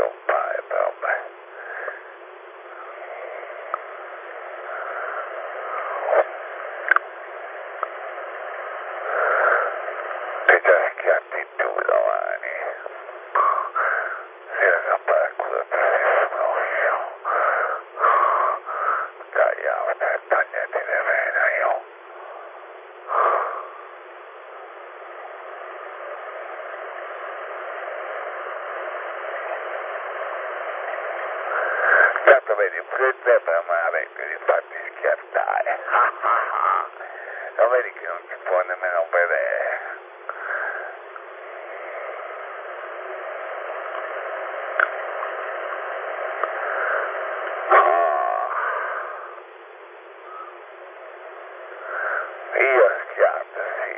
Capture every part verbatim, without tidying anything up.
non fai, vabbè. Ti già schiatti tu domani. Si era per il telefono io. Tagliavo per tagliati le vene io. Tanto vedi, frutta per mare di farti schiattare. Lo vedi che non ci può nemmeno vedere. Io schiatto, sì,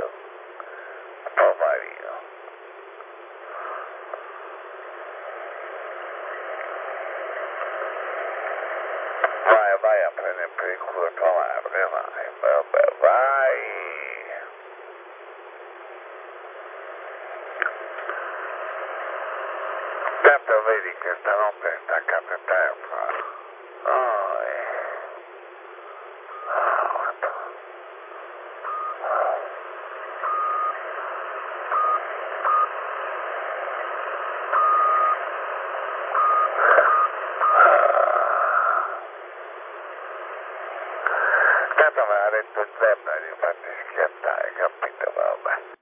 poverino. Vai, vai a prendere per il culo tua madre, vai, vabbè, vai. Tanto vedi che stanotte è staccato il telefono. Oh, eh. Oh, tanto me l'ha detto Zebra di farti schiattare, capito, vabbè.